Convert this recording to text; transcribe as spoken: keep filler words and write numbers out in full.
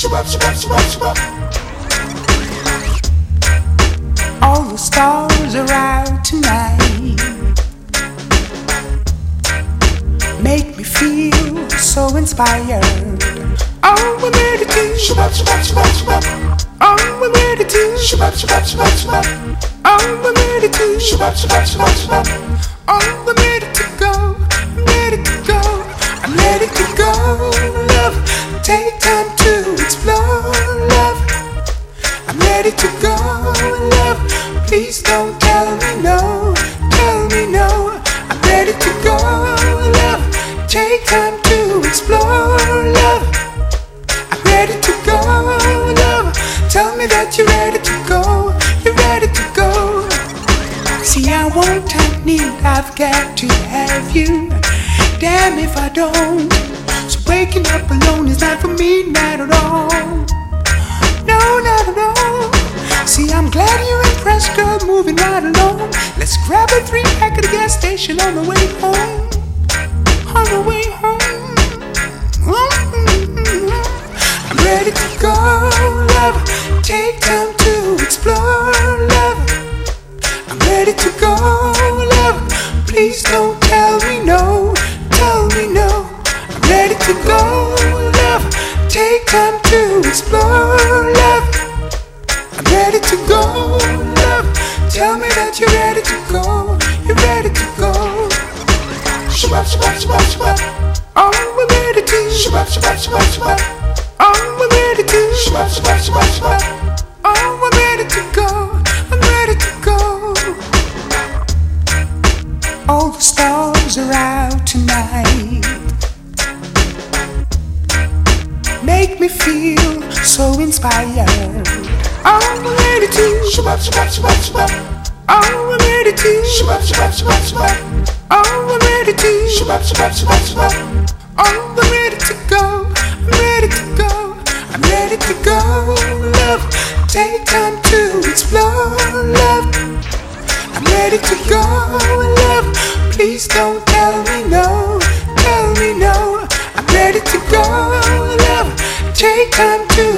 All the stars are out tonight, make me feel so inspired. Oh, we're ready to shabab shabab shabab shabab. Oh, we're ready to shabab shabab shabab shabab. Oh, we're ready to shabab shabab shabab shabab. Oh, we're ready to go, I'm ready to go, I'm ready to go. Love, take time to explore. Love, I'm ready to go. Love, please don't tell me no, tell me no. I'm ready to go. Love, take time to explore. Love, I'm ready to go. Love, tell me that you're ready to go, you're ready to go. See, I want, I need, I've got to have you. Damn if I don't. So waking up alone is not for me, not at all. No, not at all. See, I'm glad you're impressed, girl, moving right along. Let's grab a three-pack at the gas station on the way home. On the way home. Mm-hmm. I'm ready to go, love. Take time to explore, love. I'm ready to go, love. Please don't tell me no, tell me no. I'm ready to go, love. Take time to explore, love. I'm ready to go, love. Tell me that you're ready to go, you're ready to go. Shabab, shabab, shabab, shabab. Oh, we're ready to shabab, shabab, shabab, shabab. Oh, we're ready to shabab, shabab, shabab, shabab. Oh, we're ready to go, I'm ready to go. All the stars are out tonight, make me feel so inspired. Oh, we're ready to shabab, shabab, shabab, shabab. Oh, we're ready to shabab, shabab, shabab, shabab. Oh, we're ready to shabab, shabab, shabab, shabab. Oh, we're ready to go, I'm ready to go, I'm ready to go. Love, take time to explore, love. I'm ready to go, love. Please don't tell me no, tell me no. I'm ready to go, love. Take time to